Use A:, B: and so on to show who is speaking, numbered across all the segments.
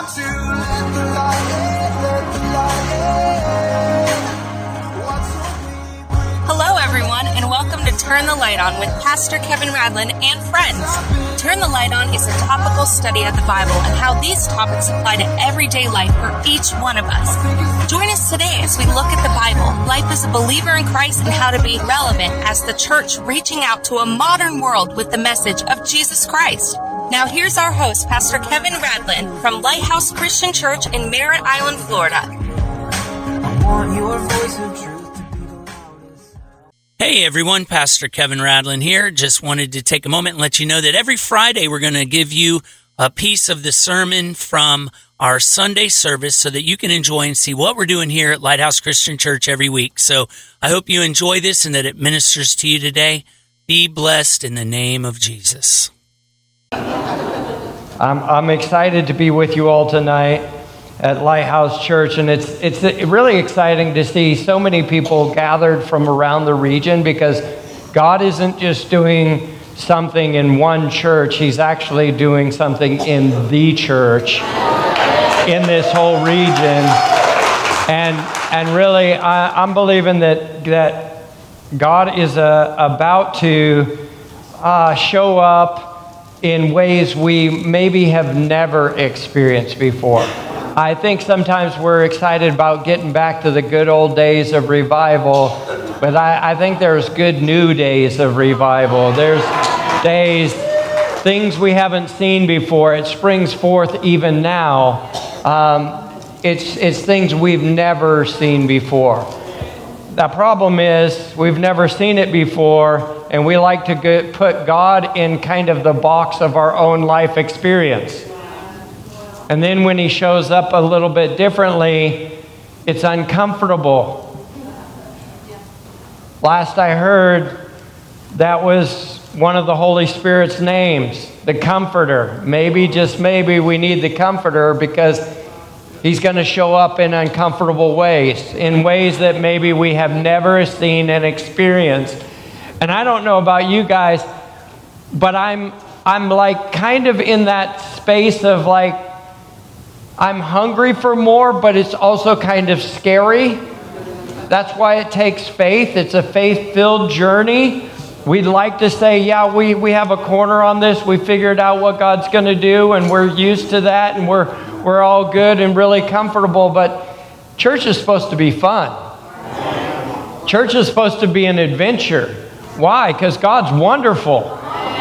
A: to let the light in, let the light in. What's so deep?
B: Hello, everyone, and welcome to Turn the Light On with Pastor Kevin Radlin and friends. Turn the Light On is a topical study of the Bible and how these topics apply to everyday life for each one of us. Join us today as we look at the Bible, life as a believer in Christ, and how to be relevant as the church reaching out to a modern world with the message of Jesus Christ. Now here's our host, Pastor Kevin Radlin from Lighthouse Christian Church in Merritt Island, Florida.
A: I want your voice of truth to be the loudest.
C: Hey everyone, Pastor Kevin Radlin here. Just wanted to take a moment and let you know that every Friday we're going to give you a piece of the sermon from our Sunday service so that you can enjoy and see what we're doing here at Lighthouse Christian Church every week. So I hope you enjoy this and that it ministers to you today. Be blessed in the name of Jesus.
D: I'm excited to be with you all tonight at Lighthouse Church, and it's really exciting to see so many people gathered from around the region, because God isn't just doing something in one church, He's actually doing something in the church in this whole region. And really, I'm believing that God is about to show up in ways we maybe have never experienced before. I think sometimes we're excited about getting back to the good old days of revival, but I think there's good new days of revival. There's days, things we haven't seen before. It springs forth even now. It's things we've never seen before. The problem is we've never seen it before, and we like to put God in kind of the box of our own life experience. And then when He shows up a little bit differently, it's uncomfortable. Last I heard, that was one of the Holy Spirit's names, the Comforter. Maybe, just maybe, we need the Comforter because He's going to show up in uncomfortable ways, in ways that maybe we have never seen and experienced. And I don't know about you guys, but I'm like kind of in that space of like, I'm hungry for more, but it's also kind of scary. That's why it takes faith. It's a faith-filled journey. We'd like to say, yeah, we have a corner on this. We figured out what God's going to do, and we're used to that, and we're all good and really comfortable. But church is supposed to be fun. Church is supposed to be an adventure. Why? Because God's wonderful.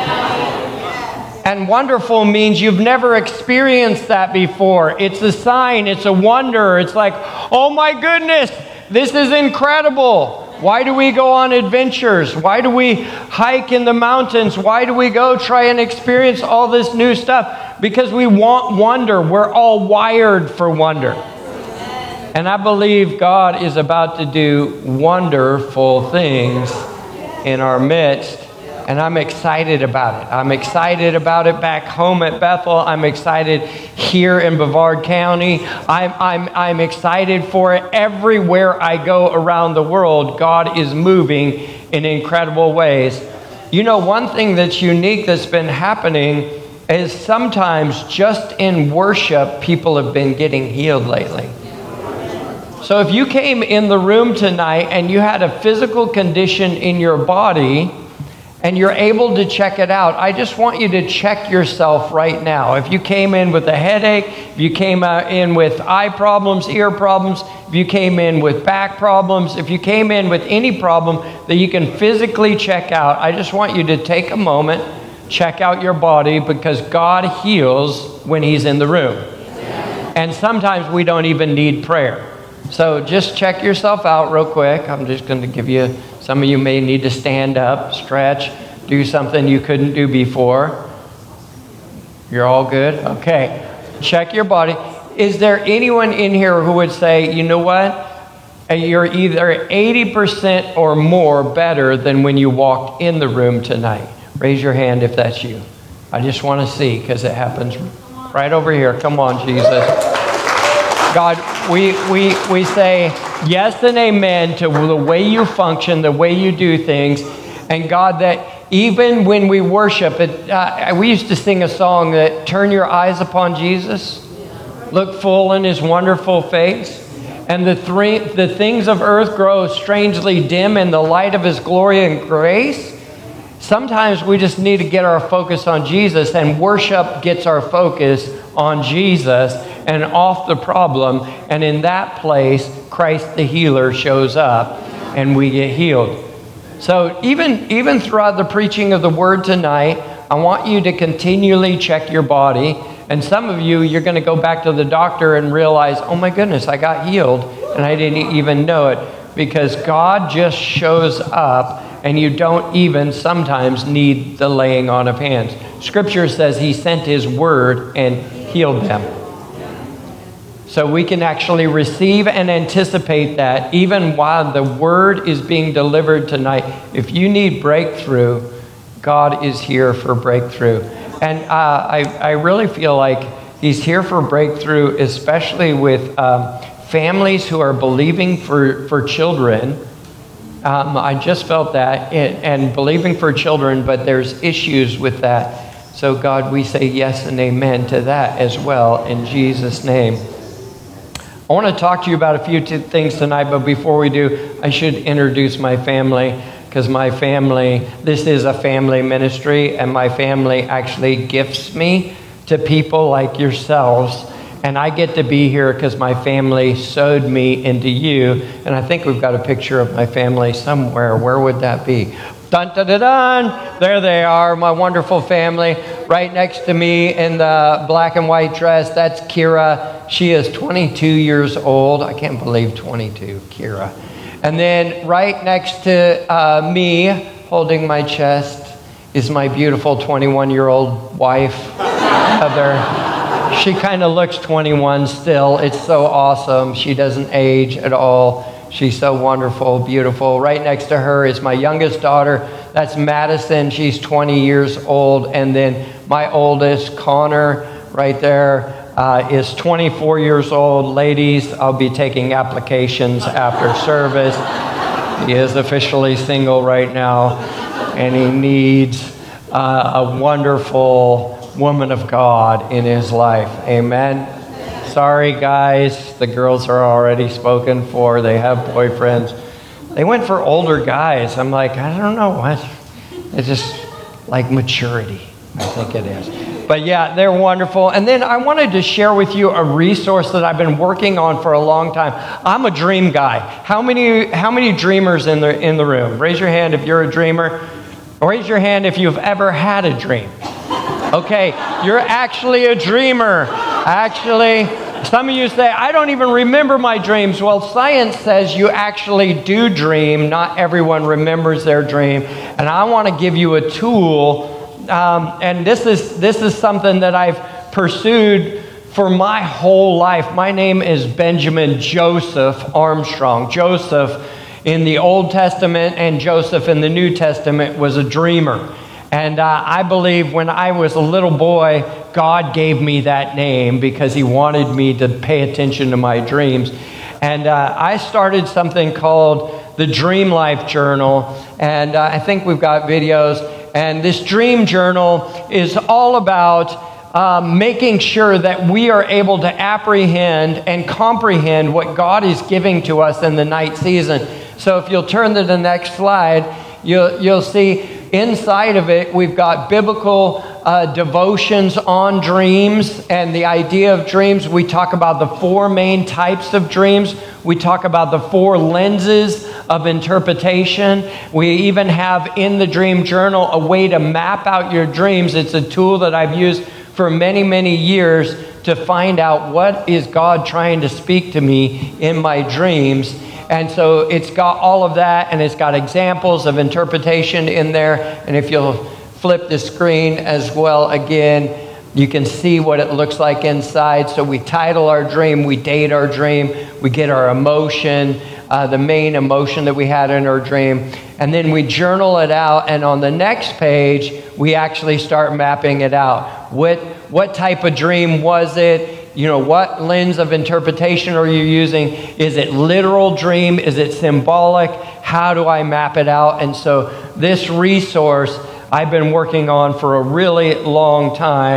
D: And wonderful means you've never experienced that before. It's a sign. It's a wonder. It's like, oh my goodness, this is incredible. Why do we go on adventures? Why do we hike in the mountains? Why do we go try and experience all this new stuff? Because we want wonder. We're all wired for wonder. And I believe God is about to do wonderful things in our midst. And I'm excited about it. I'm excited about it back home at Bethel. I'm excited here in Brevard County. I'm excited for it everywhere I go around the world. God is moving in incredible ways. You know, one thing that's unique that's been happening is sometimes just in worship, people have been getting healed lately. So if you came in the room tonight and you had a physical condition in your body, and you're able to check it out, I just want you to check yourself right now. If you came in with a headache, if you came in with eye problems, ear problems, if you came in with back problems, if you came in with any problem that you can physically check out, I just want you to take a moment, check out your body, because God heals when He's in the room. And sometimes we don't even need prayer. So just check yourself out real quick. I'm just going to give you, some of you may need to stand up, stretch, do something you couldn't do before. You're all good? Okay. Check your body. Is there anyone in here who would say, you know what? You're either 80% or more better than when you walked in the room tonight? Raise your hand if that's you. I just want to see, because it happens right over here. Come on, Jesus. God, we say yes and amen to the way you function, the way you do things. And God, that even when we worship, we used to sing a song that, turn your eyes upon Jesus. look full in his wonderful face. And the things of earth grow strangely dim in the light of his glory and grace. Sometimes we just need to get our focus on Jesus, and worship gets our focus on Jesus and off the problem. And in that place, Christ the healer shows up and we get healed. So even throughout the preaching of the word tonight, I want you to continually check your body. And some of you, you're going to go back to the doctor and realize, oh my goodness, I got healed and I didn't even know it, because God just shows up and you don't even sometimes need the laying on of hands. Scripture says he sent his word and healed them. So we can actually receive and anticipate that even while the word is being delivered tonight. If you need breakthrough, God is here for breakthrough. And I really feel like he's here for breakthrough, especially with families who are believing for children. I just felt that, and believing for children, but there's issues with that. So God, we say yes and amen to that as well in Jesus' name. I want to talk to you about a few things tonight, but before we do, I should introduce my family, because my family, this is a family ministry, and my family actually gifts me to people like yourselves, and I get to be here because my family sowed me into you. And I think we've got a picture of my family somewhere. Where would that be? Dun, dun, dun, dun. There they are, my wonderful family. Right next to me in the black and white dress, that's Kira. She is 22 years old. I can't believe 22, Kira. And then right next to me, holding my chest, is my beautiful 21-year-old wife, Heather. She kind of looks 21 still. It's so awesome. She doesn't age at all. She's so wonderful, beautiful. Right next to her is my youngest daughter. That's Madison. She's 20 years old. And then my oldest, Connor, right there, is 24 years old. Ladies, I'll be taking applications after service. He is officially single right now, and he needs a wonderful woman of God in his life. Amen. Sorry, guys. The girls are already spoken for. They have boyfriends. They went for older guys. I'm like, I don't know what. It's just like maturity, I think it is. But yeah, they're wonderful. And then I wanted to share with you a resource that I've been working on for a long time. I'm a dream guy. How many dreamers in the room? Raise your hand if you're a dreamer. Raise your hand if you've ever had a dream. Okay, you're actually a dreamer. Actually, some of you say, I don't even remember my dreams. Well, science says you actually do dream. Not everyone remembers their dream. And I want to give you a tool. And this is something that I've pursued for my whole life. My name is Benjamin Joseph Armstrong. Joseph in the Old Testament and Joseph in the New Testament was a dreamer. And I believe when I was a little boy, God gave me that name because he wanted me to pay attention to my dreams. And I started something called the Dream Life Journal. And I think we've got videos. And this dream journal is all about making sure that we are able to apprehend and comprehend what God is giving to us in the night season. So if you'll turn to the next slide, you'll see inside of it, we've got biblical devotions on dreams and the idea of dreams. We talk about the 4 main types of dreams. We talk about the 4 lenses of interpretation. We even have in the dream journal a way to map out your dreams. It's a tool that I've used for many, many years to find out what is God trying to speak to me in my dreams. And so it's got all of that, and it's got examples of interpretation in there. And if you'll flip the screen as well again, you can see what it looks like inside. So we title our dream, we date our dream, we get our emotion, the main emotion that we had in our dream. And then we journal it out, and on the next page, we actually start mapping it out. What type of dream was it? You know, what lens of interpretation are you using? Is it literal dream? Is it symbolic? How do I map it out? And so this resource I've been working on for a really long time.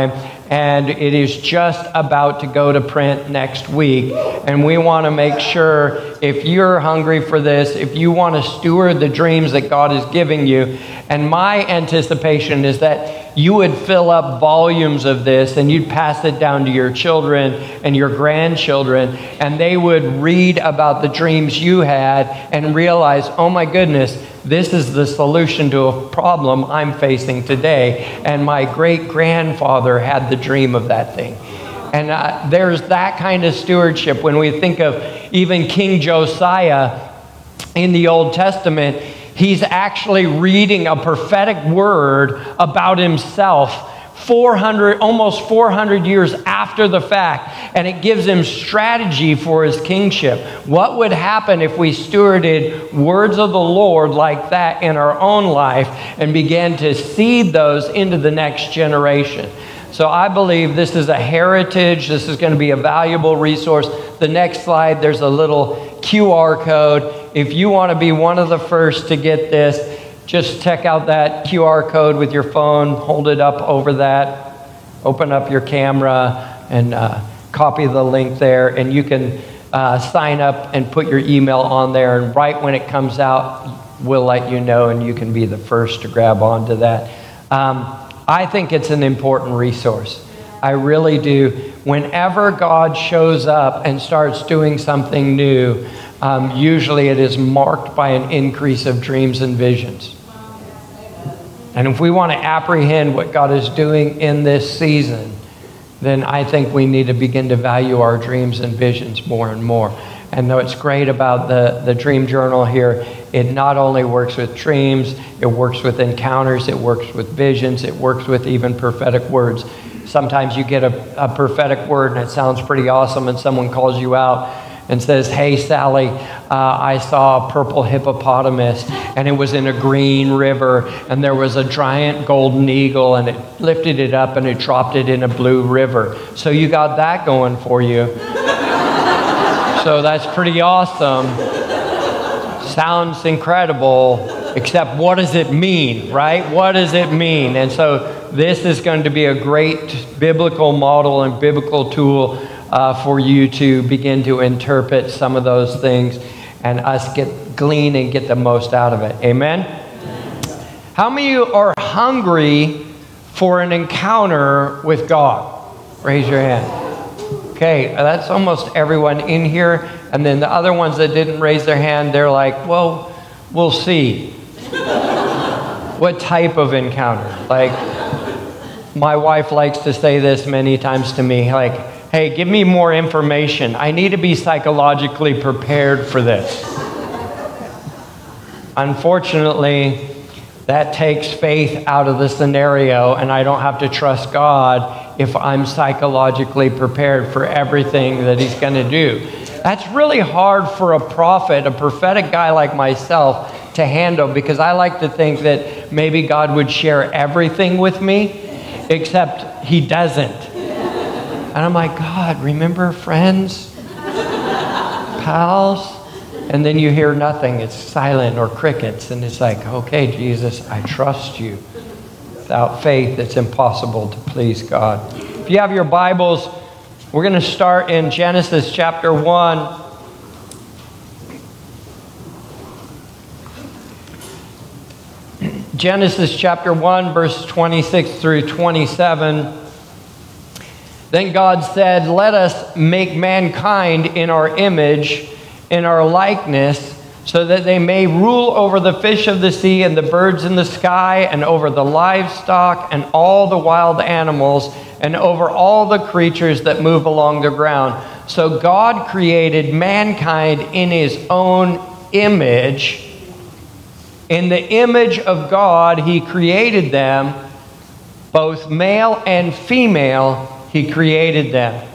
D: and it is just about to go to print next week. And we want to make sure, if you're hungry for this, if you want to steward the dreams that God is giving you, and my anticipation is that you would fill up volumes of this and you'd pass it down to your children and your grandchildren, and they would read about the dreams you had and realize, oh my goodness, this is the solution to a problem I'm facing today. And my great-grandfather had the dream of that thing. And there's that kind of stewardship. When we think of even King Josiah in the Old Testament, he's actually reading a prophetic word about himself almost 400 years after the fact, and it gives him strategy for his kingship. What would happen if we stewarded words of the Lord like that in our own life and began to seed those into the next generation? So I believe this is a heritage. This is going to be a valuable resource. The next slide, there's a little QR code. If you want to be one of the first to get this, just check out that QR code with your phone, hold it up over that, open up your camera, and copy the link there, and you can sign up and put your email on there, and right when it comes out, we'll let you know, and you can be the first to grab onto that. I think it's an important resource. I really do. Whenever God shows up and starts doing something new, usually it is marked by an increase of dreams and visions. And if we want to apprehend what God is doing in this season, then I think we need to begin to value our dreams and visions more and more. And though it's great about the dream journal here, it not only works with dreams, it works with encounters, it works with visions, it works with even prophetic words. Sometimes you get a prophetic word and it sounds pretty awesome, and someone calls you out and says, hey, Sally, I saw a purple hippopotamus, and it was in a green river, and there was a giant golden eagle, and it lifted it up, and it dropped it in a blue river. So you got that going for you. So that's pretty awesome. Sounds incredible, except what does it mean, right? What does it mean? And so this is going to be a great biblical model and biblical tool for you to begin to interpret some of those things and us glean and get the most out of it. Amen? How many of you are hungry for an encounter with God? Raise your hand. Okay, that's almost everyone in here. And then the other ones that didn't raise their hand, they're like, well, we'll see. What type of encounter? Like, my wife likes to say this many times to me, like, hey, give me more information. I need to be psychologically prepared for this. Unfortunately, that takes faith out of the scenario, and I don't have to trust God if I'm psychologically prepared for everything that He's going to do. That's really hard for a prophet, a prophetic guy like myself, to handle, because I like to think that maybe God would share everything with me, except He doesn't. And I'm like, God, remember friends, pals? And then you hear nothing. It's silent or crickets. And it's like, okay, Jesus, I trust you. Without faith, it's impossible to please God. If you have your Bibles, we're going to start in Genesis chapter 1. Genesis chapter 1, verse 26 through 27. Then God said, let us make mankind in our image, in our likeness, so that they may rule over the fish of the sea and the birds in the sky and over the livestock and all the wild animals and over all the creatures that move along the ground. So God created mankind in His own image. In the image of God, He created them, both male and female. He created them.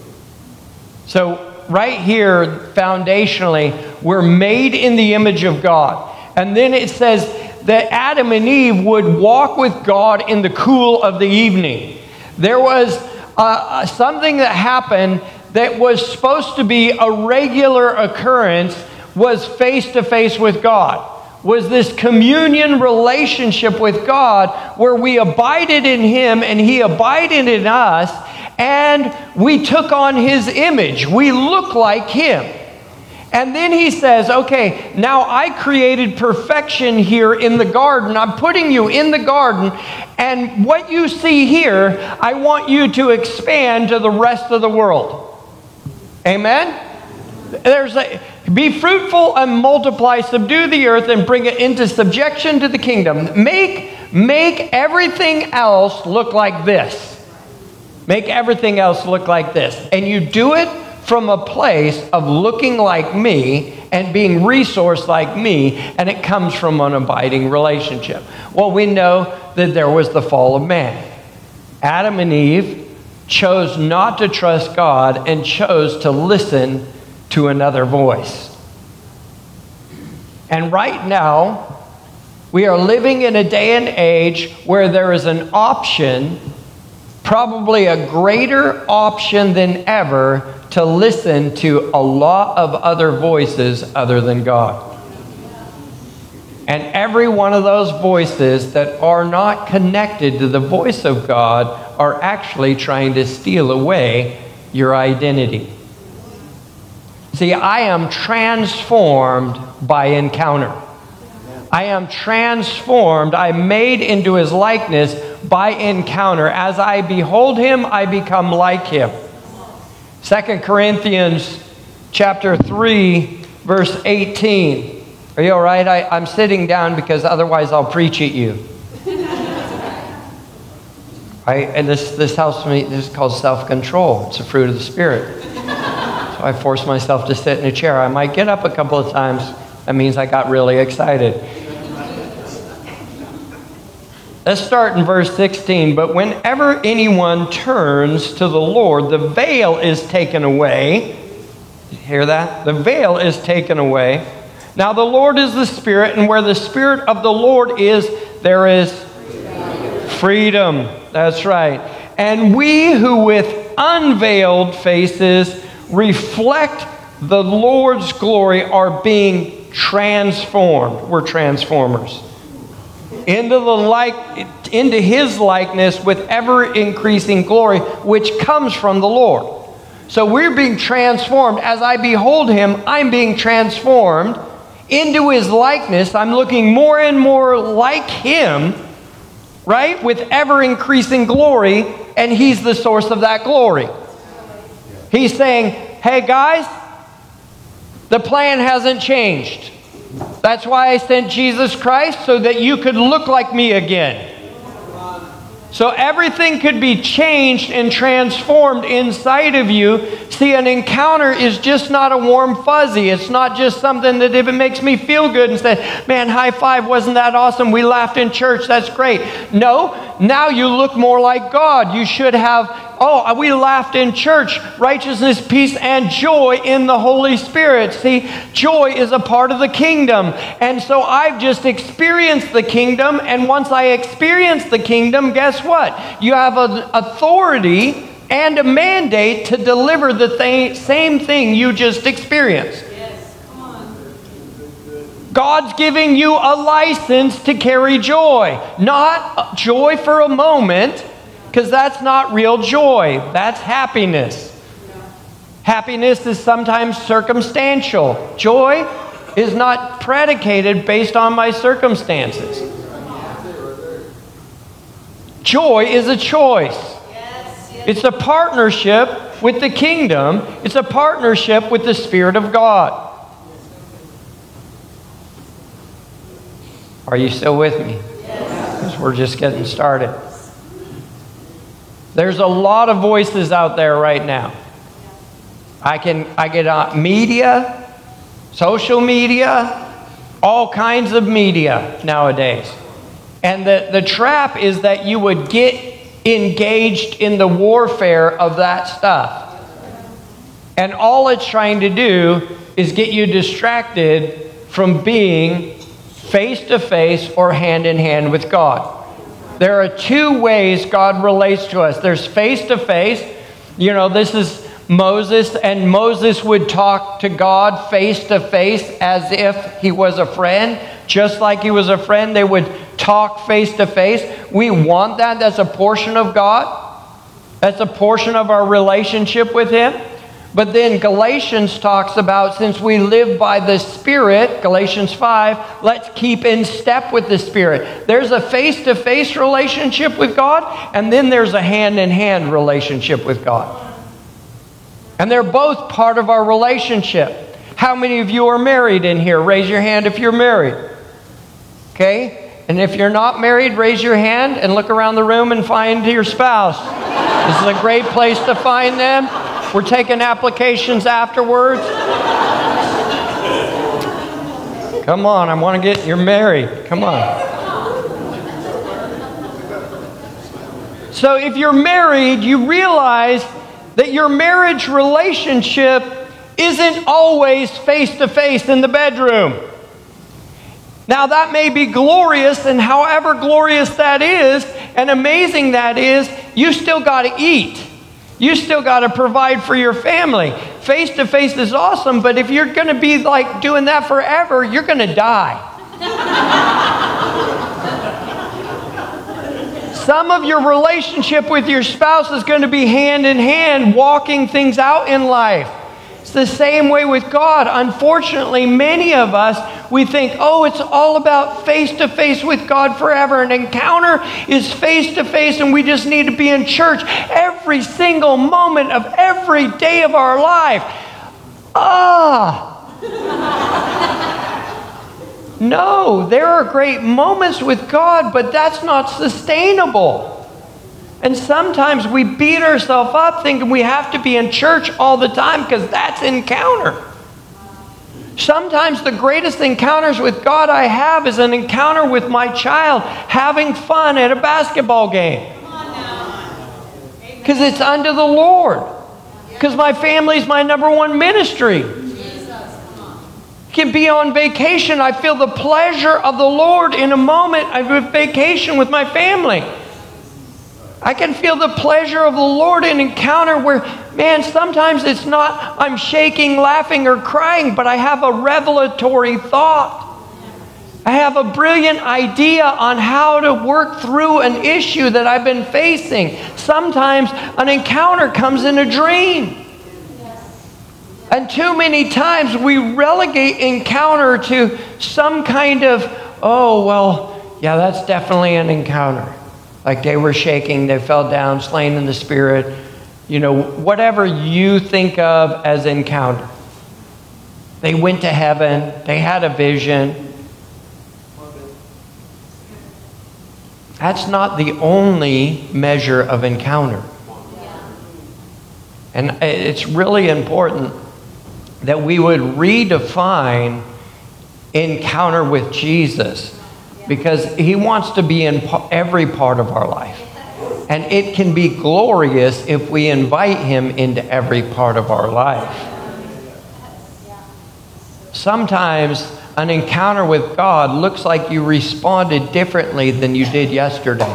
D: So right here, foundationally, we're made in the image of God. And then it says that Adam and Eve would walk with God in the cool of the evening. There was something that happened that was supposed to be a regular occurrence, was face to face with God. was this communion relationship with God where we abided in Him and He abided in us, and we took on His image. We look like Him. And then He says, okay, now I created perfection here in the garden. I'm putting you in the garden, and what you see here, I want you to expand to the rest of the world. Amen? Be fruitful and multiply, subdue the earth, and bring it into subjection to the kingdom. Make everything else look like this. Make everything else look like this. And you do it from a place of looking like me and being resourced like me, and it comes from an abiding relationship. Well, we know that there was the fall of man. Adam and Eve chose not to trust God and chose to listen to another voice. And right now, we are living in a day and age where there is an option, probably a greater option than ever, to listen to a lot of other voices other than God. And every one of those voices that are not connected to the voice of God are actually trying to steal away your identity. See, I am transformed by encounter. I am transformed. I'm made into His likeness by encounter. As I behold Him, I become like Him. 2 Corinthians chapter 3, verse 18. Are you all right? I'm sitting down because otherwise I'll preach at you. And this helps me. This is called self-control. It's a fruit of the Spirit. So I force myself to sit in a chair. I might get up a couple of times. That means I got really excited. Let's start in verse 16. But whenever anyone turns to the Lord, the veil is taken away. You hear that? The veil is taken away. Now the Lord is the Spirit, and where the Spirit of the Lord is, there is freedom. That's right. And we who with unveiled faces reflect the Lord's glory are being transformed. We're transformers. Into His likeness with ever-increasing glory, which comes from the Lord. So we're being transformed. As I behold Him, I'm being transformed into His likeness. I'm looking more and more like Him, right? With ever-increasing glory, and He's the source of that glory. He's saying, hey guys, the plan hasn't changed. That's why I sent Jesus Christ, so that you could look like me again. So everything could be changed and transformed inside of you. See, an encounter is just not a warm fuzzy. It's not just something that if it makes me feel good and say, man, high five, wasn't that awesome? We laughed in church, that's great. No, now you look more like God. You should have, we laughed in church, righteousness, peace, and joy in the Holy Spirit. See, joy is a part of the kingdom. And so I've just experienced the kingdom, and once I experience the kingdom, guess what? You have an authority and a mandate to deliver the same thing you just experienced.
E: Yes, come on.
D: God's giving you a license to carry joy. Not joy for a moment, because that's not real joy. That's happiness. Happiness is sometimes circumstantial. Joy is not predicated based on my circumstances. Joy is a choice. It's a partnership with the kingdom. It's a partnership with the Spirit of God. Are you still with me? Because we're just getting started. There's a lot of voices out there right now. I get on media, social media, all kinds of media nowadays. And the trap is that you would get engaged in the warfare of that stuff. And all it's trying to do is get you distracted from being face to face or hand in hand with God. There are two ways God relates to us. There's face to face. You know, this is Moses would talk to God face to face as if he was a friend. Just like he was a friend, they would talk face to face. We want that. That's a portion of God. That's a portion of our relationship with him. But then Galatians talks about, since we live by the Spirit, Galatians 5, let's keep in step with the Spirit. There's a face-to-face relationship with God, and then there's a hand-in-hand relationship with God. And they're both part of our relationship. How many of you are married in here? Raise your hand if you're married. Okay? And if you're not married, raise your hand and look around the room and find your spouse. This is a great place to find them. We're taking applications afterwards. Come on, I want to get, you're married. Come on. So if you're married, you realize that your marriage relationship isn't always face-to-face in the bedroom. Now that may be glorious, and however glorious that is and amazing that is, you still got to eat. You still got to provide for your family. Face-to-face is awesome, but if you're going to be like doing that forever, you're going to die. Some of your relationship with your spouse is going to be hand in hand, walking things out in life. It's the same way with God. Unfortunately, many of us, we think, oh, it's all about face-to-face with God forever. An encounter is face-to-face, and we just need to be in church every single moment of every day of our life. No, there are great moments with God, but that's not sustainable. And sometimes we beat ourselves up thinking we have to be in church all the time because that's encounter. Sometimes the greatest encounters with God I have is an encounter with my child having fun at a basketball game. Because it's unto the Lord. Because my family's my number one ministry. Can be on vacation. I feel the pleasure of the Lord in a moment. I'm on vacation with my family. I can feel the pleasure of the Lord in encounter where, man, sometimes it's not I'm shaking, laughing, or crying, but I have a revelatory thought. I have a brilliant idea on how to work through an issue that I've been facing. Sometimes an encounter comes in a dream. And too many times we relegate encounter to some kind of, oh, well, yeah, that's definitely an encounter. Like they were shaking, they fell down, slain in the Spirit. You know, whatever you think of as encounter. They went to heaven. They had a vision. That's not the only measure of encounter. And it's really important that we would redefine encounter with Jesus, because he wants to be in every part of our life. And it can be glorious if we invite him into every part of our life. Sometimes an encounter with God looks like you responded differently than you did yesterday.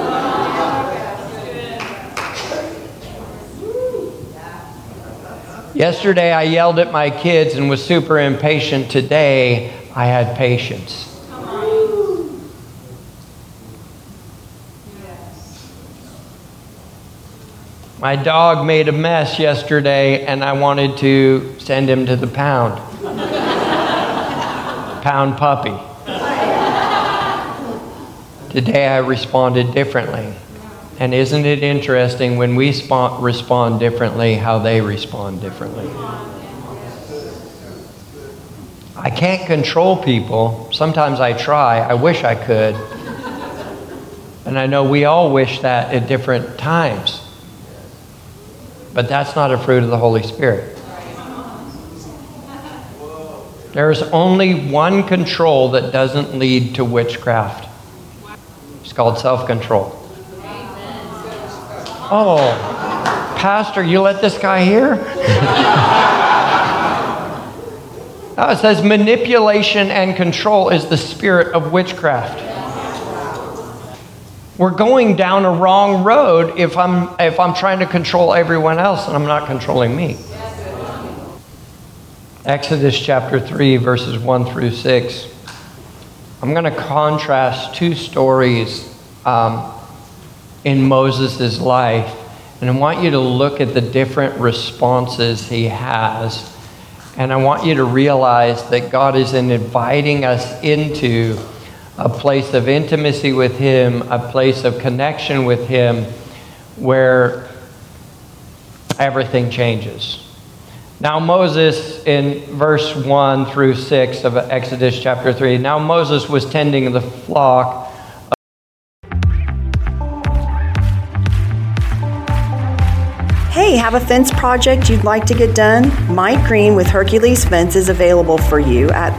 D: Yesterday I yelled at my kids and was super impatient. Today I had patience. My dog made a mess yesterday and I wanted to send him to the pound. Pound puppy. Today I responded differently. And isn't it interesting when we respond differently, how they respond differently? I can't control people. Sometimes I try. I wish I could. And I know we all wish that at different times. But that's not a fruit of the Holy Spirit. There's only one control that doesn't lead to witchcraft. It's called self-control. Oh, Pastor, you let this guy hear? It says manipulation and control is the spirit of witchcraft. We're going down a wrong road if I'm trying to control everyone else and I'm not controlling me. Exodus chapter 3, verses 1 through 6. I'm going to contrast two stories in Moses' life. And I want you to look at the different responses he has. And I want you to realize that God is inviting us into a place of intimacy with him, a place of connection with him, where everything changes. Now Moses, in verse 1 through 6 of Exodus chapter 3, now Moses was tending the flock.
E: Hey, have a fence project you'd like to get done? Mike Green with Hercules Fence is available for you at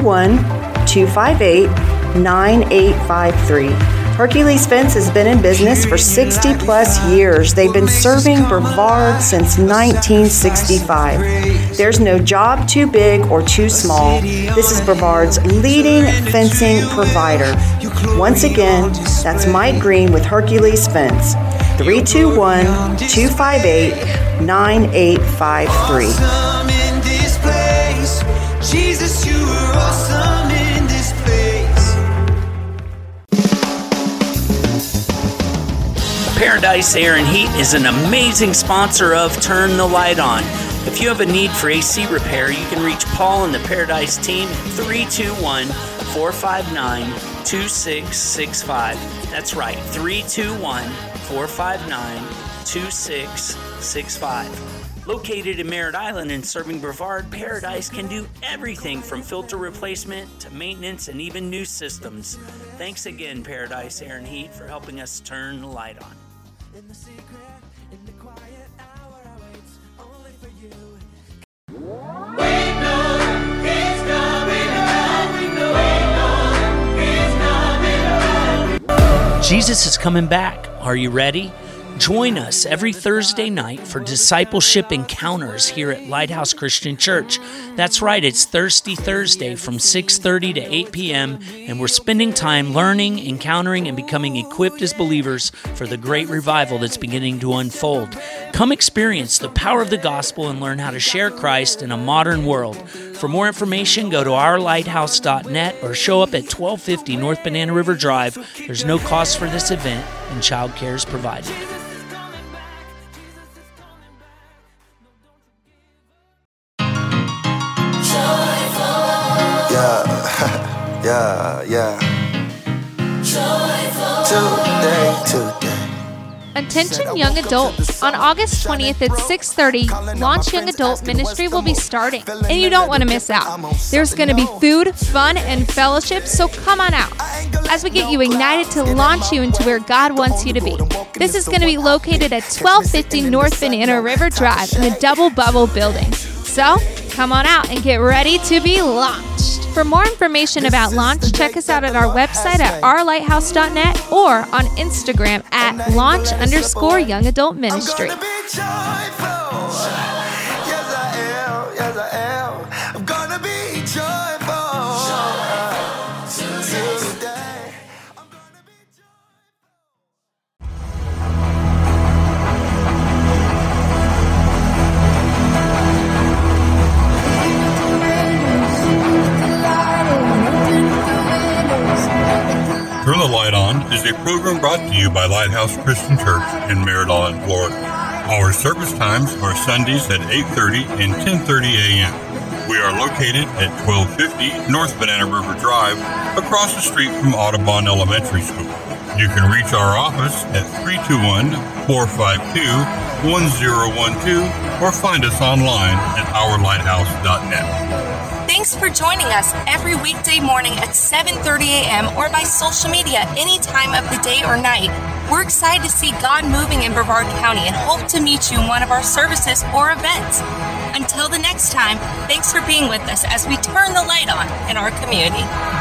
E: 321-258-9853. Hercules Fence has been in business for 60 plus years. They've been serving Brevard since 1965. There's no job too big or too small. This is Brevard's leading fencing provider. Once again, that's Mike Green with Hercules Fence. 321-258-9853.
A: Jesus, you are awesome in this place.
C: Paradise Air and Heat is an amazing sponsor of Turn the Light On. If you have a need for AC repair, you can reach Paul and the Paradise team at 321-459-2665. That's right, 321-459-2665. Located in Merritt Island and serving Brevard, Paradise can do everything from filter replacement to maintenance and even new systems. Thanks again, Paradise Air and Heat, for helping us turn the light on.
A: In the secret, in the quiet hour, I wait only for you.
C: Jesus is coming back. Are you ready? Join us every Thursday night for discipleship encounters here at Lighthouse Christian Church. That's right, it's Thirsty Thursday from 6:30 to 8 p.m., and we're spending time learning, encountering, and becoming equipped as believers for the great revival that's beginning to unfold. Come experience the power of the gospel and learn how to share Christ in a modern world. For more information, go to ourlighthouse.net or show up at 1250 North Banana River Drive. There's no cost for this event, and childcare is provided.
A: Yeah. Today.
F: Attention young adults. On August 20th at 6:30, Launch Young Adult Ministry will be starting, and you don't want to miss out. There's going to be food, fun, and fellowship, so come on out as we get you ignited to launch you into where God wants you to be. This is going to be located at 1250 North Banana River Drive in the Double Bubble building. So, come on out and get ready to be launched. For more information about Launch, check us out at our website at ourlighthouse.net or on Instagram at launch_young adult ministry.
A: I'm gonna be joyful. Today.
G: Turn the Light On is a program brought to you by Lighthouse Christian Church in Merritt Island, Florida. Our service times are Sundays at 8:30 and 10:30 a.m. We are located at 1250 North Banana River Drive, across the street from Audubon Elementary School. You can reach our office at 321-452-1012 or find us online at ourlighthouse.net.
B: Thanks for joining us every weekday morning at 7:30 a.m. or by social media any time of the day or night. We're excited to see God moving in Brevard County and hope to meet you in one of our services or events. Until the next time, thanks for being with us as we turn the light on in our community.